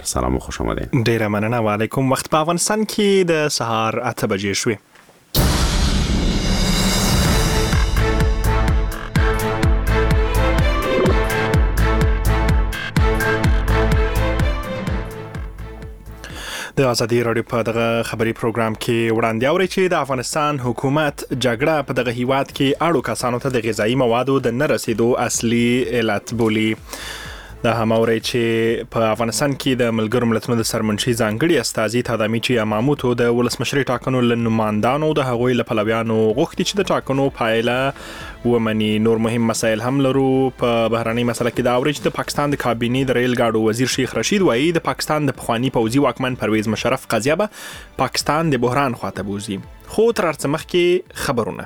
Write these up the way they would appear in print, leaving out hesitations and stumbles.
سلام و خوش آمدید. ډیره مننه. وعلیکم. وخت په افغانستان کې د سهار 8 بجې شوې. د ازادي رادیو په دغه خبري پروګرام کې وړاندې اوري چې د افغانستان حکومت جګړه په دغه هیواد کې اړو کسانو ته د غذایی موادو د نه رسیدو اصلي علت بولي. د هماوري چې په افغانستان کې د ملګرو ملتونو د سرمنشي ځانګړي استازي تادامیچی اماموتو د ولسمشري ټاکنو لنماندانو د هغوی لپلویانو غوښتي چې د ټاکنو پایله ومني. نور مهم مسایل هم لرو. په بهراني مسله کې دا اوري چې د پاکستان د کابینې د ریل ګاډو وزیر شیخ رشید وایي د پاکستان د پخوانی پوځي واکمن پرویز مشرف قضیه به پاکستان د بحران خواته بوزي. خو تر څه مخکې خبرونه.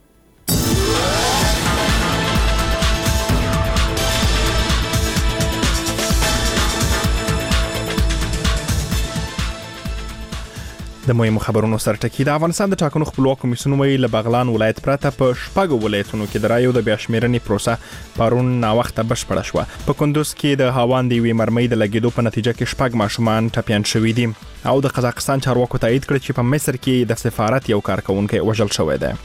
د مهمو خبرونو سرټکی. د افغانستان د ټاکنو خپلواک کمیسیون ویلي له بغلان ولایت پرته په شپږو ولایتونو کې د رایو د بیاشمیرنې پروسه پرون ناوخته بشپړه شوه. په کندوز کې د هاوان د یوې مرمۍ د لګیدو په نتیجه کې 6 ماشومان ټپیان شوي دي او د قزاقستان چارواکو تایید کړ چې په مصر کې د سفارت یو کارکونکی وژل شوی دی.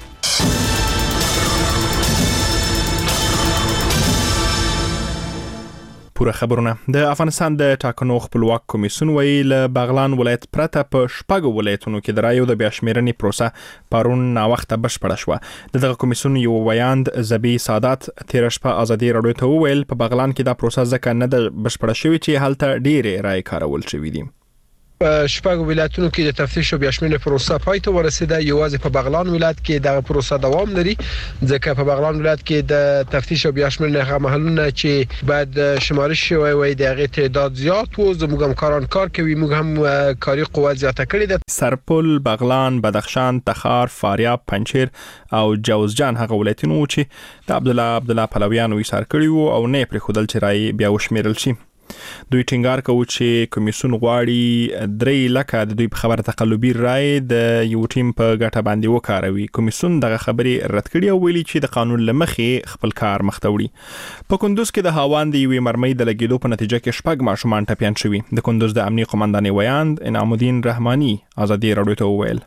پوره خبرونه. د افغانستان د ټاکنو خپلواک کمیسیون ویلي له بغلان ولایت پرته په 6 ولایتونو کې د رایو د بیاشمیرنې پروسه پرون ناوخته بشپړه شوه. دغه کمیسیون یو ویاند زبی سادات تیر شپه ازادي رادیو ته وویل په بغلان کې دا پروسه ځکه نه د بشپړه شوې چې هلته ډېرې رای کارول شوې دي. په شپږ ولایتونو کې د تفتیش او بیاشمیرنې پروسه پای ته ورسیده. یوازې په بغلان ولایت کې دغه پروسه دوام لري ځکه په بغلان ولایت کې د تفتیش او بیاشمیرنې هغه محلونه چې بعد شمارش شوی وي دغه تعداد زیات وو. زموږ همکاران کار کوي، موږ هم کاري قوت زیاته کړې ده. سرپل، بغلان، بدخشان، تخار، فاریاب، پنجشیر او جوزجان هغه ولایتونه چې د عبدالله پلویانو ایثار کړي وو او نه پرې خودل چې رای بیا وشمیرل شي. دوی ټینګار کوي چې کمیسیون غواړي 3 لکه د دوی په خبره تقلبي رای د یو ټیم په ګټه باندې وکاروي. کمیسیون دغه خبرې رد کړي او ویلي چې د قانون لمخې خپل کار مخته وړي. په کندوز کې د هاوان د یوې مرمۍ د لګیدو په نتیجه کې 6 ماشومان ټپیان شوي. د کندوز د امنیه قومندان ویاند انعام الدین رحماني ازادي رادیو ته وویل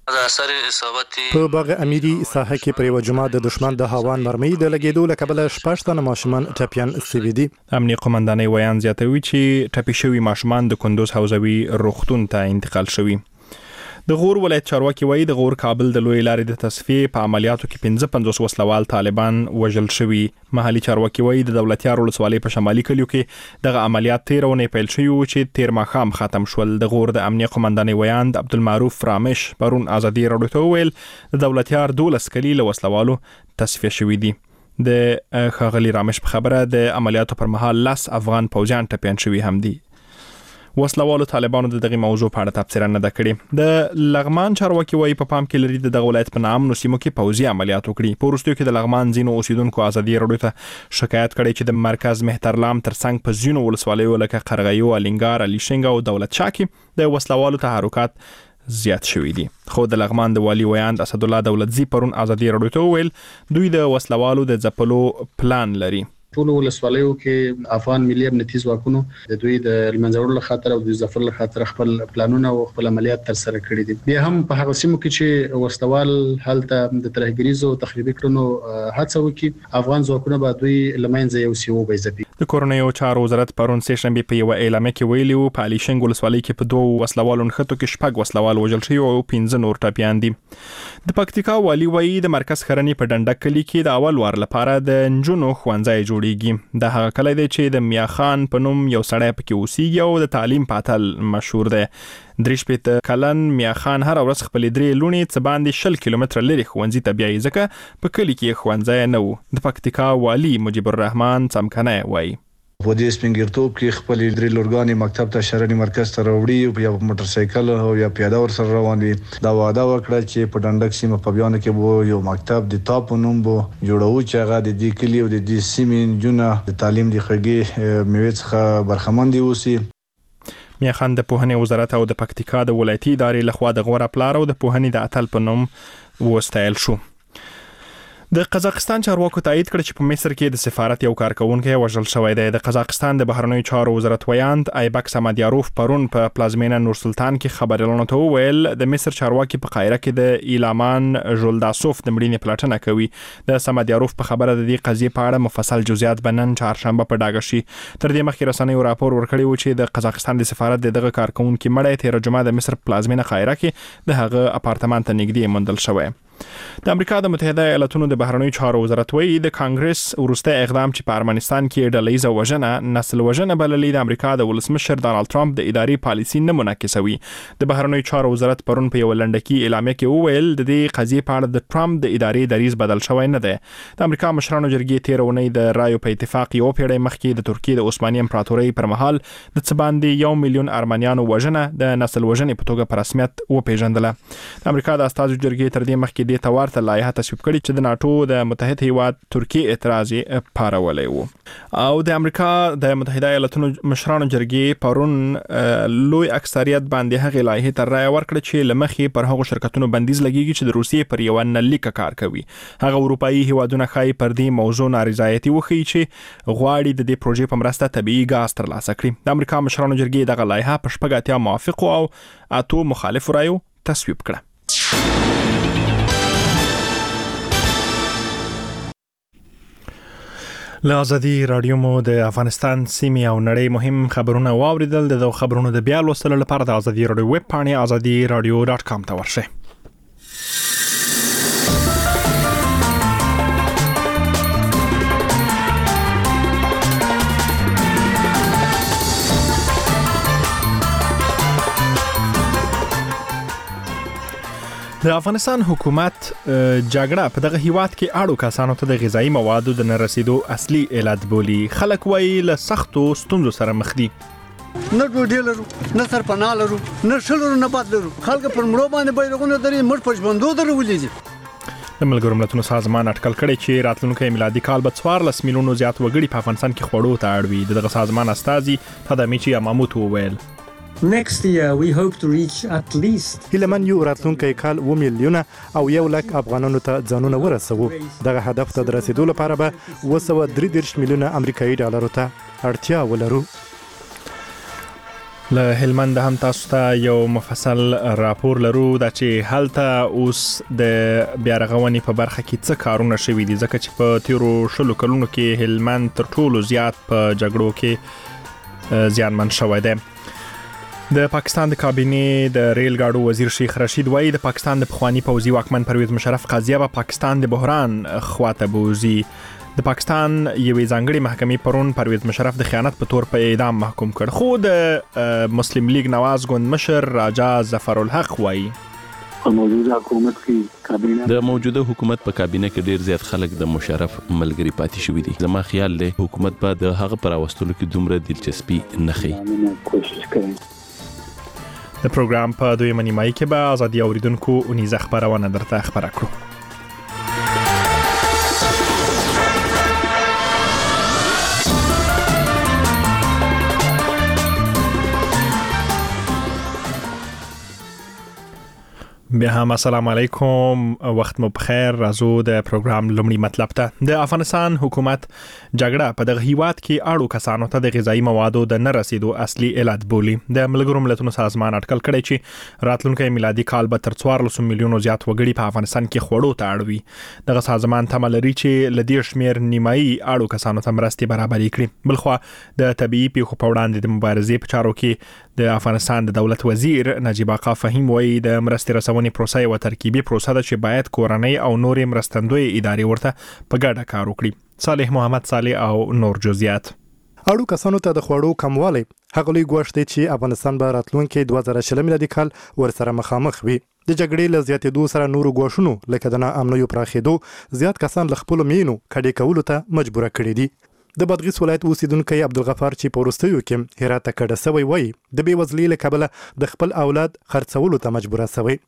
په باغ امیری ساحه کې پر یو جمعه د دشمن د هاوان مرمۍ د لګیدو له کبله 6 تنه ماشومان ټپیان شوي دي. امنیه قومندان ویاند زیاتوي چې ټپي شوي ماشومان د کندوز حوزوي روغتون ته انتقال شوي. د غور ولایت چارواکي وایي د غور کابل د لوی لارې د تصفیې په عملیاتو کې 55 وسلوال طالبان وژل شوي. محلي چارواکي وایي د دولتیار ولسوالۍ په شمالي کلیو کې دغه عملیات 13 ونې پیل شوي چې 13 ماښام ختم شول. د غور د امنیه قومندان ویاند عبدالمعروف رامش پرون ازادي رادیو ته وویل د دولتیار 12 کلی له وسلوالو تصفیه شوي دي. د ښاغلي رامش په خبره د عملیاتو پر مهال 10 افغان پوځیان ټپیان شوي هم دي. وسلوالو طالبانو د دغه موضوع په اړه تبصره نه کړې. د لغمان چارواکي وایي په پام کې لري د دغه ولایت په نامنو سیمو کې پوځي عملیات وکړي. په وروستیو کې د لغمان ځینو اوسیدونکو ازادي رادیو ته شکایت کړی چې د مرکز مهترلام ترڅنګ په ځینو ولسوالیو لکه قرغیو، الینګار، الیشنګ او دولت شاه کې د وسلوالو تحرکات زیات شوي دي. خو د لغمان د والی ویاند اسدالله دولتزی پرون ازادي رادیو ته وویل دوی د وسلوالو د ځپلو پلان لري. ټول ولسوالیو کې افغان ملي امنیتي ځواکونو د دوی د منځورلو خاطر او د ظفر خاطر خپل پلانونه او خپل عملیات تر سره کړي دي. بیا هم په هغه سیمو کې چې وسلوال هلته د ترهګریزو تخریبي کړنو هڅه وکړي افغان ځواکونه به دوی لمنځه یو سیو بيځپي. د کورنیو چارو وزارت پرون سه شنبه په یو اعلامیه کې ویلي وو په الیشنګ ولسوالۍ کې په 2 وسلوالو نښتو کې 6 وسلوال وژل شوي او 15 نور ټپیان دي. د پکتیکا والی وایي د مرکز خرنی په ډنډک کلی کې د اول وار لپاره د نجونو ښوونځی جوړیږي. د هغه کلی دی چې د میاخان په نوم یو سړی پکې اوسېږي او د تعلیم پاتل مشهور دی. 3 کلن میاخان هر ورځ خپل 3 لونې څه باندې 20 کیلومتره لري ښوونځي ته بیایي ځکه په کلی کې ښوونځی نه و. د پکتیکا والی مجيب الرحمن څمکنه وایي په دې سپینګرتوب کې خپل 3 لورګانې مکتب ته شرنی مرکز ته وروړي او یا موټر سایکل او یا پیاده ور سره روان وي. دا وعده وکړه چې په ډنډک سیمه په بیان کې وو یو مکتب د تاپ نوم بو جوړو چې هغه د دې کلی او د دې سیمې جونه د تعلیم د خګي میوه څخه برخمن دي اوسي. میاخان د پوهنې وزارت او د پکتیکا د ولایتي ادارې لخوا د غوړه پلار او د پوهنې د اتل په نوم وستایل شو. د قزاقستان چارواکو تایید کړ چې په مصر کې د سفارت یو کارکونکو وژل شوی دی. د قزاقستان د بهرنیو چارو وزارت ویاند ایبک سمادیاروف پرون په پلازمینه نور سلطان کې خبرونه ته وویل د مصر چارواکي په قاهره کې د ایلامان ژولداسوف د مړینې پلټنه کوي. د سمادیاروف په خبره د دې قضیې په اړه مفصل جزئیات بنن چهارشنبه په ډاګه شي. تر دې مخکې رسنیو راپور ورکړی و چې د قزاقستان د سفارت دغه کارکونکو مړی تیر جمعه د مصر پلازمینه قاهره کې د هغه اپارتمان ته نږدې موندل شوی. د امریکا د متحده ایالاتونو د بهرنیو چارو وزارت وایي د کانګرس وروسته اقدام چې په ارمنستان کې ډلهیزه وژنه نسل وژنه بللې د امریکا د ولسمشر ډانلډ ټرمپ د اداري پالیسي نه منعکسوي. د بهرنیو چارو وزارت پرون په یو لنډکی اعلامیه کې وویل د دې قضیې په اړه د ټرمپ د اداري دریځ بدل شوی نه دی. د امریکا مشرانو جرګې تیر اونۍ د رایو په اتفاق یو پیړۍ مخکې د ترکیې د عثماني امپراتورۍ پر مهال د څه باندې 1 میلیون ارمنیانو وژنه د نسل وژنې په توګه په رسمیت وپیژندله. د امریکا د استازو جرګې تر دې مخکې د توارته لایحه تصویب کړي چې د ناتو د متحد هیواد ترکیه اعتراض پارولی وو. او د امریکا د متحده ایالاتونو مشرانو جرګې پرون لوی اکثریت باندې هغه لایحه تر رای ورکړه چې لمخې پر هغو شرکتونو بندیز لګیږي چې د روسیې پر یو نلیک کار کوي. هغه اروپאי هیوادونه خای پر دې موضوع نارضایتي وخی چې غواړي د دې پروژې په مرسته طبيعي غاز ترلاسه کړي. د امریکا مشرانو جرګې دغه لایحه په شپږ موافق او 8 مخالف رایو تصویب کړه. له ازادي رادیو مو د افغانستان سیمې او نړۍ مهم خبرونه واوریدل. د خبرونو د بیا لوستلو لپاره د ازادي رادیو ویب پاڼې azadi.radio.com ته ورشئ. د افغانستان حکومت جګړه په دغه هیواد کې اړو کسانو ته د غذایی موادو د نرسیدو اصلي علت بولي. خلک وایي له سختو ستونزو سره مخ دي. نه ډوډۍ لرو، نه سرپناه لرو، نه شلو نه باد لرو. خلک پر مړو باندې بیرغونه درې مړ پښبندو درولې دي. د ملګرو ملتونو سازمان اټکل کړی چې راتلونکي میلادي کال به 14 میلیونو زیات وګړي په افغانستان کې خوړو ته اړ وي. دغه سازمان استازي تدامیچی اماموت وویل Next year we hope to reach at least هیلمن یو راتلونکي کال 2 میلیونه او 1 لک افغانانو ته ځانونه ورسوو. دغه هدف ته د رسیدو لپاره به 233 میلیونه امریکایي ډالرو ته اړتیا ولرو. له هلمند هم تاسو ته یو مفصل راپور لرو دا چې هلته اوس د بیارغونې په برخه کې څه کارونه شوي دي ځکه چې په تیرو شلو کلونو کې هلمند تر ټولو زیات په جګړو کې زیانمن شوی دی. د پاکستان د کابینې د ریل ګاډو وزیر شیخ رشید وایي د پاکستان د پخوانی پوځي واکمن پرویز مشرف قضیه به پاکستان د بحران خواته بوزي. د پاکستان یوې ځانګړي محکمې پرون پرویز مشرف د خیانت په تور په اعدام محکوم کړ. خو د مسلم لیگ نواز ګوند مشر راجا ظفر الحق وایي د موجوده حکومت په کابینه کې ډیر زیات خلک د مشرف ملګری پاتې شوی دي. زما خیال دی حکومت به د هغه پر واستلو کې دومره دلچسپي نه ښيي. د پروګرام په دویمه نیمایي کې به ازادي اوریدونکو اونیزه خبرونه درته خبره کړو. بیا هم السلام علیکم، وخت مو بخیر. راځو د پروګرام لومړی مطلب ته. د افغانستان حکومت جګړه په دغه هیواد کې اړو کسانو ته د غذایی موادو د نه رسیدو اصلي علت بولي. د ملګرو ملتونو سازمان اټکل کړی چې راتلونکي میلادي کال به تر 14 میلیونو زیات وګړي په افغانستان کې خوړو ته اړ وي. دغه سازمان تمه لري چې ل دې شمیر نیمایي اړو کسانو ته مرستې برابرې کړي. بلخوا د طبيعي پیښو په وړاندې د مبارزې په چارو کې د افغانستان د دولت وزیر نجیب آقا فهیم وایي د مرستې رسونې پروسه یو ترکیبي پروسه ده چې باید کورنۍ او نورې مرستندوی ادارې ورته په ګډه کار وکړي. صالح محمد صالح او نور جزئیات. اړو کسانو ته د خوړو کموالی هغه لوی ګواښ دی چې افغانستان به راتلونکي 2020 میلادي کال ورسره مخامخ وي. د جګړې له زیاتېدو سره نورو ګواښونو لکه د ناامنیو پراخېدو زیات کسان له خپلو مینو کډې کولو ته مجبوره کړي دي. د بادغیس ولایت اوسیدونکو عبدالغفار چې په وروستیو کې هرات ته کډه سوی وایي د بېوزلۍ له کبله د خپل اولاد خرڅولو ته مجبوره سوی.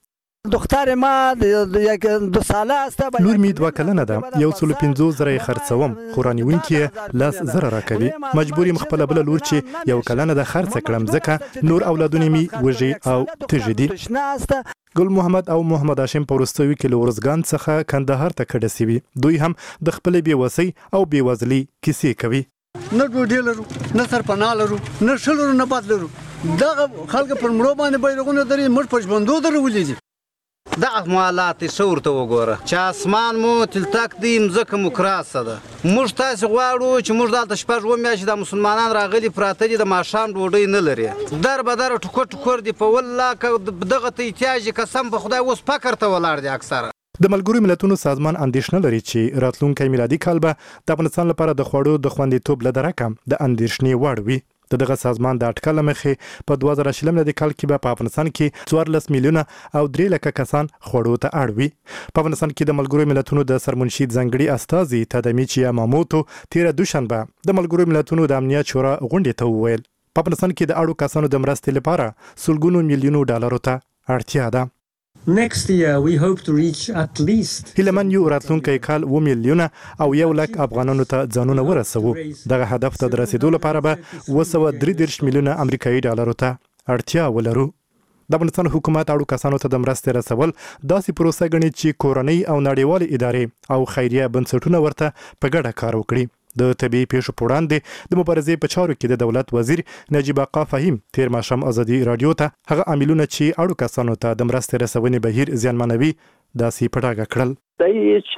دختر ما یک 2 ساله است. لور می 2 کلنه ده، 150,000 خرڅوم، خو رانیونکي 10,000 راکوي. مجبور یم خپل بل لور چې 1 کلنه ده خرڅ کړم، ځکه نور اولادونه می وږي او تږي دي. ګل محمد او محمد هاشم په وروستیو کې له ورزګان څخه کندهار ته کډه سوي. دوی هم د خپل بیوسۍ او بیوزلۍ کیسې کوي. نه ډوډۍ لرو، نه سرپناه لرو، نه شل لرو، نه باد لرو. دغه خلک پر مړو باندې بیرغونه دري، موږ په ژوندو درولې. دغه حالات صور ته وګوره چې اسمان مو تلتک دی، مځکه مو کراسه ده. موږ تاسو غواړو چې موږ دلته شپږ میاشتې د مسلمانان راغلي پراته دي، د ماښام ډوډۍ نه لري. در بدر ټوکر دی په والله دغه ته احتیاج قسم په خدای اوس فکر ته ولاړ دي اکثره. د ملګرو ملتونو سازمان اندېښنه لري چې راتلونکي میلادي کال به د افغانستان لپاره د خوړو د خوندیتوب له درکه د اندېښنې وړ وي. دغه سازمان د اټکل مخې په 2020 میلادي کال کې به په افغانستان کې 14 میلیونه او 3 لک کسان خوړو ته اړ وي. په افغانستان کې د ملګرو ملتونو د سرمنشي ځنګړي استاذي تادمیچی یاماموتو تیر دوشنبه د ملګرو ملتونو د امنیت شورا غونډې ته وویل په افغانستان کې د اړو کسانو د مرستې لپاره سلګونو میلیونو ډالرو ته اړتیا ده. Next year we hope to reach at least هیلمن یو راتلونکي کال 2 میلیونه او 1 لک افغانانو ته ځانونه ورسوو. دغه هدف ته د رسیدو لپاره به 233 میلیونه امریکایي ډالرو ته اړتیا ولرو. د افغانستان حکومت اړو کسانو ته د مرستې رسول داسې پروسه ګڼي چې کورنۍ او نړیوال ادارې او خیریه بنسټونه ورته په ګډه کار وکړي. د طبيعي پیښو په وړاندې د مبارزې په چارو کې د دولت وزیر نجیب آقا فهیم تیر ماښام ازادي رادیو ته هغه عاملونه چې اړو کسانو ته د مرستې رسونې بهیر زیانمنوي داسې په ډاګه کړل. په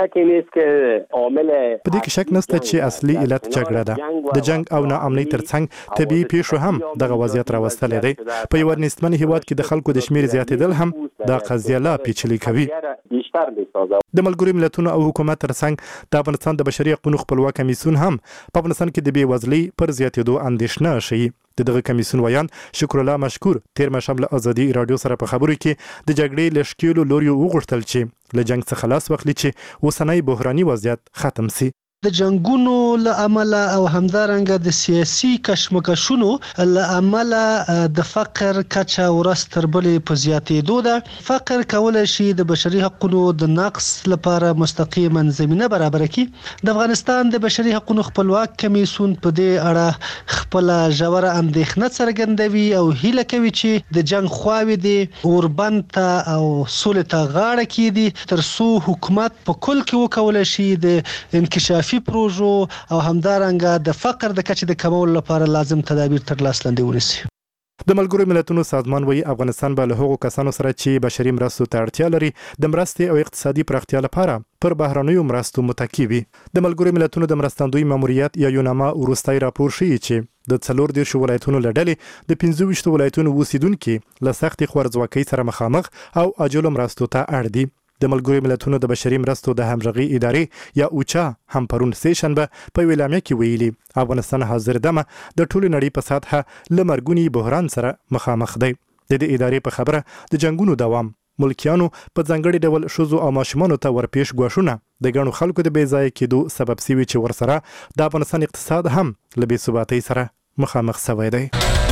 دې کې شک نشته چې اصلي علت جګړه ده. د جنگ او ناامنۍ ترڅنګ طبيعي پیښو هم دغه وضعیت راوستلی دی. په یو نسبتاً هیواد کې د خلکو د شمیر زیاتېدل هم دا قضیه لا پیچلې کوي. د ملګرو ملتونو او حکومت ترڅنګ د افغانستان د بشري حقوقو خپلواک کمیسیون هم په افغانستان کې د بیوزلۍ پر زیاتېدو اندېښنه شي. دغه کمیسیون ویان شکر الله مشکور تیر ماښام له ازادي رادیو سره په خبرو کې د جګړې له شکیلو لوري وغوښتل چې له جنگ څخه خلاص واخلي چې اوسنۍ بحراني وضعیت ختم سي. د جنگونو له عمله او همدارنګه د سیاسي کشمکشونو له عمله د فقر کچه ورځ تر بلې په زیاتېدو ده. فقر کولای شي د بشري حقوقو د نقض لپاره مستقیما زمینه برابر کړي. د افغانستان د بشري حقوقو خپلواک کمیسیون په دې اړه خپل ژوره اندېښنه څرګندوي او هیله کوي چې د جنگ خواوې د اوربند ته او سولې ته غاړه کېږي تر څو حکومت په کل کې وکولای شي د انکشاف پروژو او همدارنګه د فقر د کچې د کمولو لپاره لازم تدابیر تر لاس لاندې ونیسي. د ملګرو ملتونو سازمان وایي افغانستان به له هغو کسانو سره چې بشري مرستو ته اړتیا لري د مرستې او اقتصادي پراختیا لپاره پر بهرنیو مرستو متکی وي. د ملګرو ملتونو د مرستندوی ماموریت یا یوناما وروستي راپور ښیي چې د 14 ولایتونو له ډلې د 25 ولایتونو اوسیدونکي له سختې خوارځواکۍ سره مخامخ او عاجلو مرستو ته اړ دي. د ملګرو ملتونو د بشري مرستو د همغږي ادارې یا اوچا هم پرون سیشنبه په ویلامیا کې ویلي افغانستان حاضر دمه د ټولو نړۍ په سطحه لمرګونی بحران سره مخامخ دی. د دې ادارې په خبره د جنگونو دوام ملکیانو په ځانګړي ډول شوزو او ماشومانو ته ورپېښ غوښونه د ګڼو خلکو د بې ځای کېدو سبب سوي چې ورسره د افغانستان اقتصاد هم له بې ثباتۍ سره مخامخ شوی دی.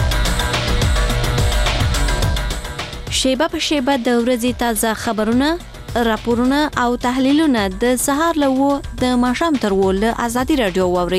شیبه په شیبه د ورځې تازه خبرونه راپورونه او تحلیلونه د سهار له 9 د ماښام تر 10 له ازادي رادیو واوري.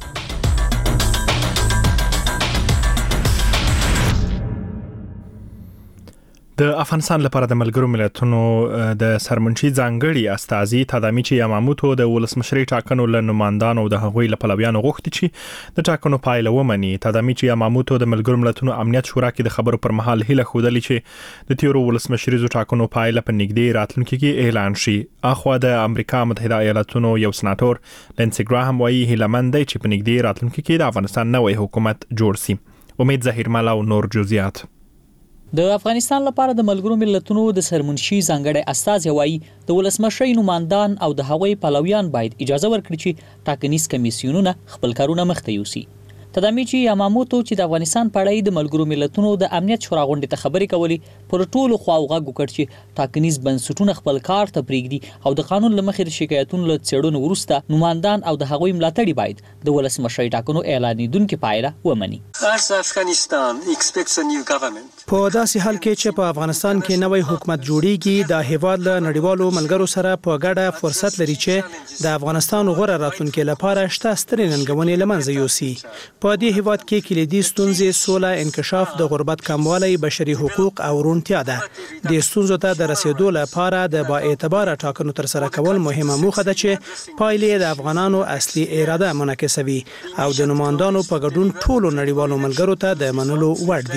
د افغانستان لپاره د ملګرو ملتونو د سرمنشي ځانګړي استاذي تادمیچی یاماموتو د ولسمشرۍ ټاکنو له نمائندانو د هغوی له پلویانو غوښتي چې د ټاکنو پایله ومني. تادمیچی یاماموتو د ملګرو ملتونو امنیت شورا کې د خبرو پر مهال هیله ښودلې چې د تیرو ولسمشریزو ټاکنو پایله په نږدې راتلونکي کې اعلان شي. اخوا د امریکا متحده ایالاتونو یو سناتور لینسي ګراهم وایي هیلمن دی چې په نږدې راتلونکي کې د افغانستان نوی حکومت جوړ شي. امید ظهیر مالا او نور جزئیات. د افغانستان لپاره د ملګرو ملتونو د سرمنشي ځانګړي استازي وایي د ولسمشرۍ نمائندان او د هغوی پلویان باید اجازه ورکړي چې ټاکنیز کمیسیونونه خپل کارونه مخته یوسي. تدامیچی یاماموتو چې د افغانستان په اړه د ملګرو ملتونو د امنیت شورا غونډې ته خبرې کولې پر ټولو خواو غږ وکړ چې ټاکنیز بنسټونه خپل کار ته پرېږدي او د قانون له مخې د شکایتونو له څېړنو وروسته نمایندان او د هغوی ملاتړي باید د ولسمشرۍ ټاکنو اعلانېدونکې پایله ومني. په داسې حال کې چې په افغانستان کې نوی حکومت جوړیږي د هیواد له نړیوالو ملګرو سره په ګډه فرصت لري چې د افغانستان غوره راتلونکي لپاره شته سترې ننګونې له منځه یوسي. په دې هیواد کې کلیدي ستونزې سوله، انکشاف، د غربت کموالی، بشري حقوق او روڼتیا ده. د ستونزو ته د رسیدو لپاره د با اعتباره ټاکنو ترسره کول مهمه موخه ده چې پایلې د افغانانو اصلي اراده منعکسوي او د نمایندانو په ګډون ټولو نړیوالو ملګرو ته د منلو وړ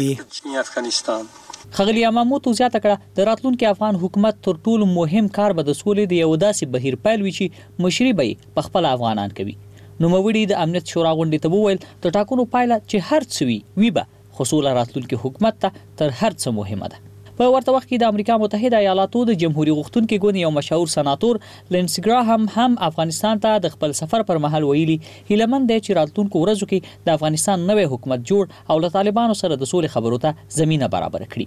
دي. ښاغلي یاماموتو زیاته کړه د راتلونکي افغان حکومت تر ټولو مهم کار به د سولې د یو داسې بهیر پیل وي چې مشري به په خپل افغانان کوي. نوموړي د امنیت شورا غونډې ته وویل د ټاکنو پایله چې هر څه وي به خو سوله راتلونکي حکومت ته تر هر څه مهمه ده. په ورته وخت کې د امریکا متحده ایالاتو د جمهوریت غوښتونکي ګوند یو مشهور سناتور لینسي ګراهام هم افغانستان ته د خپل سفر پر مهال ویلي هیلمن دی چې راتلونکو ورځو کې د افغانستان نوی حکومت جوړ او له طالبانو سره د سولې خبرو ته زمينه برابر کړي.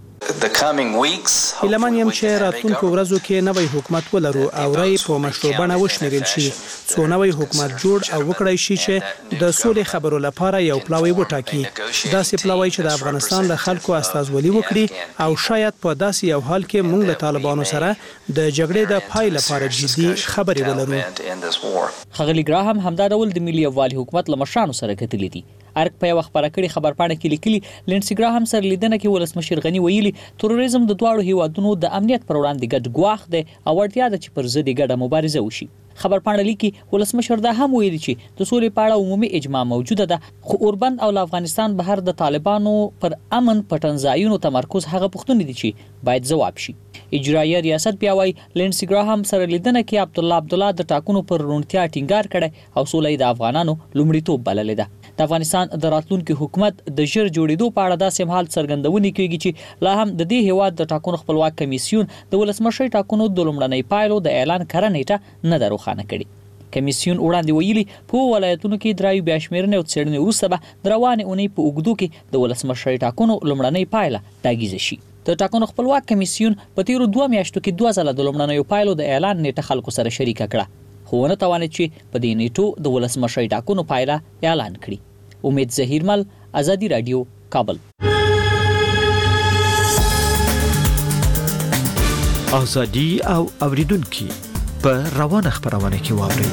هیلمن یم چې راتلونکو ورځو کې نوی حکومت ولرو او رای په مشروع بڼه وشمیرل شي څو نوی حکومت جوړ او وکړای شي چې د سولې خبرو لپاره یو پلاوی وټاکي. داسې پلاوی چې د افغانستان له خلکو استازولي وکړي او شاید په داسې یو حال کې موږ له طالبانو سره د جګړې د پای لپاره جدي خبرې ولرو. ښاغلي ګراهام همدا ډول د ملي یووالي حکومت له مشرانو سره کتلي دي. ارګ په یو خبره کړي خبرپاڼه کې لیکلي لینسي ګراهام سره لیدنه کې ولسمشر غنی ویلي تروریزم د دواړو هیوادونو د امنیت پر وړاندې ګډ ګواښ دی او اړتیا ده چې پر ضد ګډه مبارزه وشي. خبرپاڼه لیکي ولسمشر دا هم ویلي چې د سولې په اړه عمومي اجماع موجوده ده خو اوربند او افغانستان بهر د طالبانو پر امن پټنځایونو تمرکز هغه پوښتنې دي چې باید ځواب شي. اجرایي ریاست بیا وايي لینسي ګراهام سره لیدنه کې عبدالله د ټاکنو پر روڼتیا ټینګار کړي او سولې د افغانانو لومړیتوب بللې ده. د افغانستان د راتلونکي حکومت د ژر جوړېدو په اړه داسې حال څرګندونې کیږي چې لا هم د دې هیواد د ټاکنو خپلواک کمیسیون د ولسمشرۍ ټاکنو د لومړنۍ پایلو د اعلان کړه نیټه نه ده روښانه کړې. کمیسیون وړاندې ویلي په ولایتونو کې درایو بیا شمېرنې او څېړنې وروسته به د روانې اونۍ په اوږدو کې د ولسمشرۍ ټاکنو لومړنۍ پایله ډاګیزه شي. د ټاکنو خپلواک کمیسیون په تیرو 2 میاشتو کې 2 ځله د لومړنیو پایلو د اعلان نیټه خلکو سره شریکه کړه خو ونه توانید چې په دې نیټو د ولسمشرۍ ټاکنو پایله اعلان کړي. امید زهیرمل، آزادی رادیو، کابل. آزادی او اوریدونکو په روانه خبرونه کې واوري.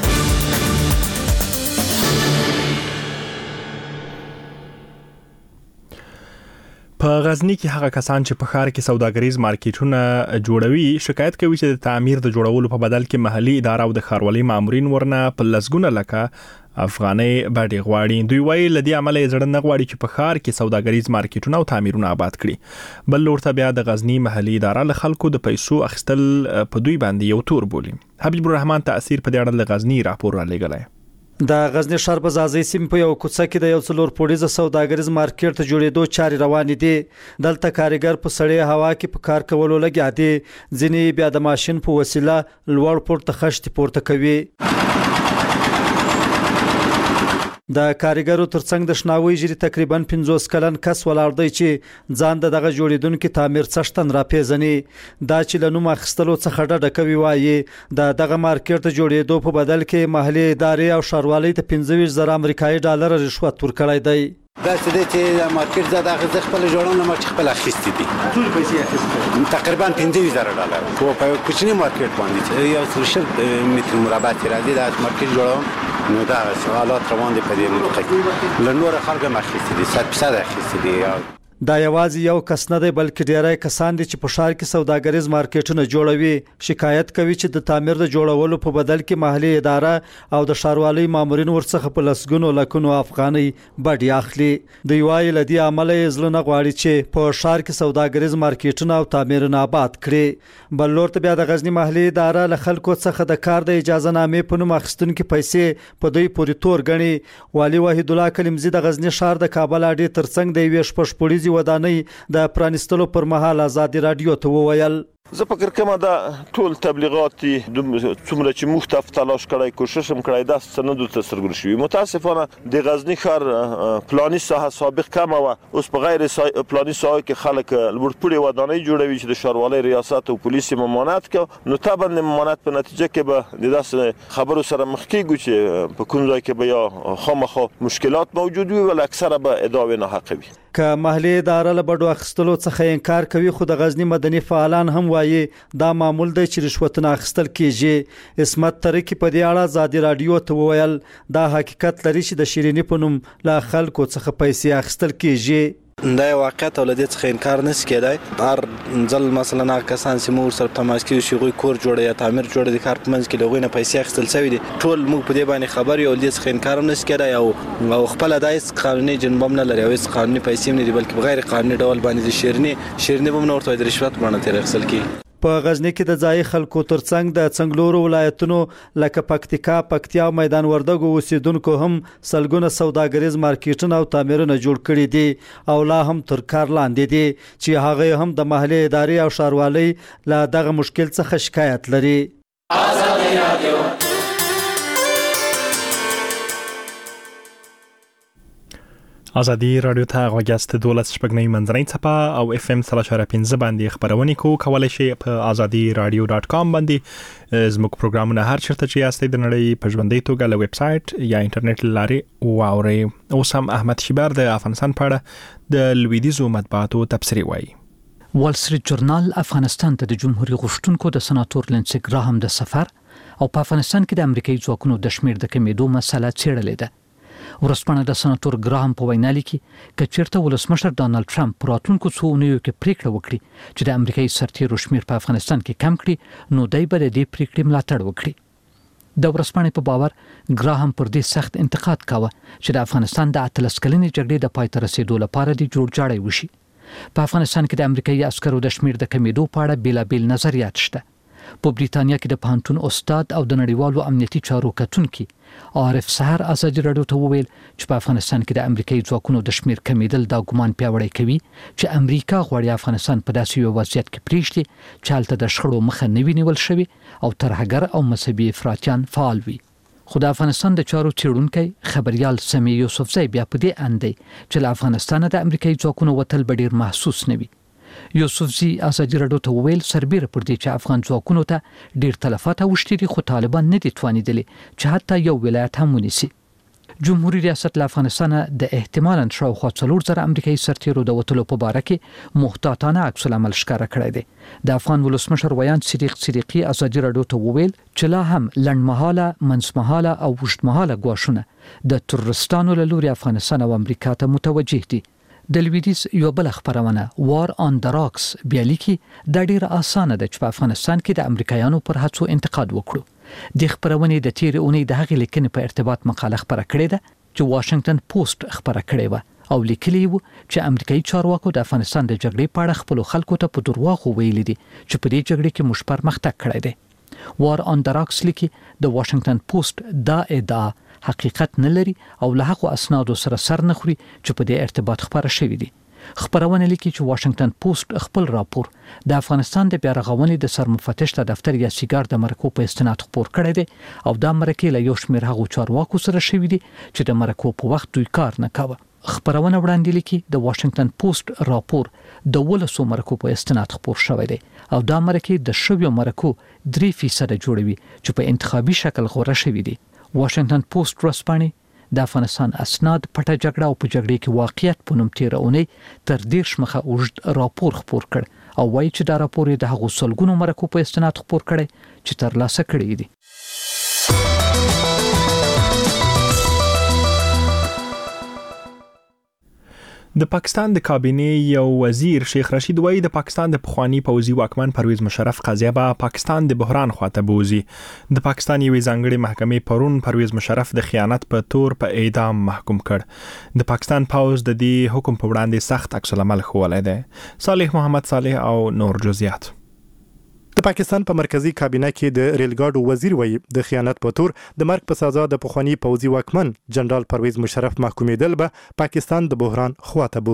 په غزنی کې هغه کسان چې په ښار کې سوداګریز مارکیټونه جوړوي شکایت کوي چې د تعمیر د جوړولو په بدل کې محلي اداره او د ښاروالۍ مامورین ورنه په لسګونه لکه افغاني باندې غواړي. دوی وایي لدی عمل یې زړه نه غواړي چې په ښار کې سوداګریز مارکیټونه او تعمیرونه آباد کړي. بل لورته بیا د غزنی محلي اداره له خلکو د پیسو اخیستل په دوی باندې یو تور بولي. حبیب الرحمن تاثیر په دې اړه له غزنی راپور را لګلای. د غزنی ښار په ځاځي سیمه په یو کوڅه کې د یو څلور پوړیزه سوداګریز مارکیټ ته جوړېدو چارې روانې دي. دلته کارګر په سړې هوا کې په کار کولو لګیا دي. ځینې بیا د ماشين په وسیله لوړ پورته خشتي پورته کوي. د کارګرو ترڅنګ د شناوي جری تقریبا 50 کلن کس ولاړ دی چې ځان دغه جوړیدونکو تعمیر څشتن را پیژني. دا چې لنوم اخستلو څخه ډډه کوي وایي دغه مارکیټ جوړېدو په بدل کې محلي ادارې او ښاروالۍ ته 25,000 امریکایي ډالر رشوت ورکړی دی. دا څه چې مارکیټ زده غزه خپل جوړون نه مخ خپل اخیستي دي ټول پیسې اخیستي تقریبا 50,000 ډالر خو په کوچنی مارکیټ باندې یو څه متر مربع راځي دا مارکیټ جوړون نو دا حالات روان دي په دې ملک کې لنور خلک مخکې دي 100% اخیستي دي. دا یوازې یو کس نه دی بلکې ډیری کسان دي چې په ښار کې سوداګریز مارکیټونه جوړوي. شکایت کوي چې د تعمیر د جوړولو په بدل کې محلي اداره او د ښاروالۍ مامورین ورڅخه په لسګونو لکونو افغاني بډې اخلي. دوی وایي له دې عمله یې زړه نه غواړي چې په ښار کې سوداګریز مارکیټونه او تعمیرونه آباد کړي. بل لورته بیا د غزنی محلي اداره له خلکو څخه د کار د اجازه نامې په نوم اخیستونکو پیسې په دوی پورې تور ګڼي. والي وحید الله کلمزی د غزنی ښار د کابل اډې ترڅنګ د یوې شپږ پوړیزې ودانۍ د پرانستلو پر مهال آزادی رادیو ته وویل زه فکر کوم دا ټول تبلیغات څومره چې مختلف تلاش کړای کوشش هم کړای دا سند ته سرګر شوی متاسفانه د غزنی ښار پلاني ساحه سابق کم و اوس په غیر پلاني ساحه کې خلک لوړپوړي ودانۍ جوړوي چې د ښاروالۍ ریاست او پولیس ممانعت کوي نو طبعا ممانعت په نتیجه کې به د داسې خبرو سره مخ کیږي چې په کوم ځای کې به یا خامخا مشکلات موجود وي ول اکثره به ادعاوې نه حق وي که محلي اداره له بډو اخیستلو څخه انکار کوي خو د غزنی مدني فعالان هم وایي دا معمول دی چې رشوتونه اخیستل کیږي عصمت ترکی په دې اړه ازادي رادیو ته وویل دا حقیقت لري چې د شیرینی په نوم له خلکو څخه پیسې اخیستل کیږي دا واقعیت ول دې څخه انکار نشي کېدای هر ځل مثلا کسان چې مور سره تماس کوي چې غوي کور جوړي یا تعمیر جوړي د کار په منځ کې لغوینه پیسې اخیستل شوی دي ټول موږ په دې باندې خبر یو دې څخه انکار نشي کېدای او خپل دایس قانوني جنبم نه لري او قانوني پیسې نه دي بلکې بغیر قانوني ډول باندې شیرینی به نور ته د رشوت باندې تیر اخیستل کی په غزنی کې د ځای خلکو ترڅنګ د څنګلورو ولایتونو لکه پکتیکا پکتیا میدان وردګو اوسیدونکو هم سلګونه سوداګریز مارکیټونه او تعمیرونه جوړ کړي دي او لا هم تر کار لاندې دي چې هغه هم د محلي ادارې او ښاروالۍ له دغه مشکل څخه شکایت لري ازادي رادیو ازادي رادیو ته غوښتل 12 شپږنۍ منځنۍ صفه او FM 3.15 باندې خبرونه کولای شئ په azadiradio.com باندې زموږ پروګرامونه هر چیرته چې یاستئ د نړۍ په ژوندۍ توګه له ویب سټ یا انټرنیټ لارې واورئ. اوس هم احمد شیبر د افغانستان په اړه د لویدیزو مطبوعاتو تبصرې وایي. وال سټریټ جورنال افغانستان ته د جمهوریت غوښتونکو د سناتور لینسي ګراهم د سفر او په افغانستان کې د امریکایي ځواکونو د شمیر د کمیدو مسله څېړلې ده. ورسپانه د سناتور ګراهم په وینا لیکي کچیرته ولسمشر ډانلډ ټرمپ پراتونکو څونیو کې پریکړه وکړي چې د امریکایي سرتیرو شمیر په افغانستان کې کم کړي نو دای به د دې پریکړې ملاتړ وکړي. د ورسپانه په باور ګراهم پر دې سخت انتقاد کاوه چې د افغانستان د 13 کلنې جګړې د پای ته رسیدو لپاره د جوړ جاړی وشي. په افغانستان کې د امریکایي عسکرو د شمیر د کمیدو په اړه بیلابیل نظریات شته. په بریتانیا کې د پوهنتون استاد او د نړیوالو امنیتي چارو کتونکي عارف سحر ازادي رادیو ته وویل چې په افغانستان کې د امریکایي ځواکونو د شمیر کمیدل دا ګمان پیاوړی کوي چې امریکا غواړي افغانستان په داسې یو وضعیت کې پریږدي چې هلته د شخړو مخه نه وي نیول شوی او ترهګر او مذهبي افراطیان فعال وي. خو د افغانستان د چارو څېړونکی خبريال سمی یوسفزی بیا په دې اندی چې له افغانستان د امریکایي ځواکونو وتل به ډیر محسوس نه وي. یوسفزی ازادي رادیو ته ویل سربېره پر دې چې افغان ځواکونو ته ډیر تلفات اوښتي دي خو طالبان نه دي توانیدلي چې حتی یو ولایت هم ونیسي. جمهوریت ریاست له افغانستان د احتمالاً شاوخوا 4000 امریکایي سرتیرو د وتلو په باره کې محتاطانه عکس العمل ښکاره کړی دی. د افغان ولسمشر ویان صدیق صدیقی ازادي رادیو ته ویل چې لا هم لنډمهاله منځمهاله او اوږدمهاله ګواښونه د تروریستانو له لوري افغانستان او امریکا ته متوجه دي. د لویدیز یو بل خبرونه وار آن د راکس بیا لیکي د ډیر اسانه ده چې په افغانستان کې د امریکایانو پر هڅو انتقاد وکړو. د خبرونه د تیر اونۍ د هغې لیکنې په ارتباط مقاله خبره کړې ده چې واشنگټن پوسټ خبره کړې و او لیکلي و چې امریکایي چارواکو د افغانستان د جګړې په اړه خپل خلکو ته په دروغ ویلي دي چې په دې جګړې کې موږ پرمختګ کړی دی. وار آن د راکس لیکي د واشنگټن پوسټ دا ادعا حقیقت نه لري او له هغو اسنادو سره سر نه خوري چې په دې ارتباط خبره شوې دي. خبرونه لیکي چې واشنگټن پوسټ خپل راپور د افغانستان د بیارغونې د سرمفتش د دفتر یا سیګار د مرکو په استناد خبر کړی دی او دا مرکې له یو شمېر هغو چارواکو سره شوې دي چې د مرکو په وخت دوی کار نه کاوه. خبرونه وړاندې لیکي د واشنگټن پوسټ راپور د 12 مرکو په استناد خبر شوی دی او دا مرکې د شویو مرکو 3% جوړوي چې په انتخابي شکل غوړه شوی دي. واشنگټن پوسټ ورسپانې د افغانستان اسناد پټه جګړه او په جګړې کې واقعیت په نوم تیر اونۍ تر 10 مخه اوږد راپور خبر کړ او وایي چې دا راپور د هغو سلګونو مرکو په استناد خبر کړي چې ترلاسه کړي دي. د پاکستان د کابینې یو وزیر شیخ رشید وایي د پاکستان د پخوانی پوځي واکمن پرویز مشرف قضیه به پاکستان د بحران خواته بوزي. د پاکستان یوې ځانګړې محکمې پرون پرویز مشرف د خیانت په تور په اعدام محکوم کړ. د پاکستان پوځ د دې حکم په وړاندې سخت عکس العمل ښوولی دی. صالح محمد صالح او نور جزئیات. د پاکستان په مرکزی کابینه کې د ریلګاډو وزیر وایي د خیانت په تور د مرګ په سزا د پخوانی پوځي واکمن جنرال پرویز مشرف محکومېدل به پاکستان د بحران خواته بوزي.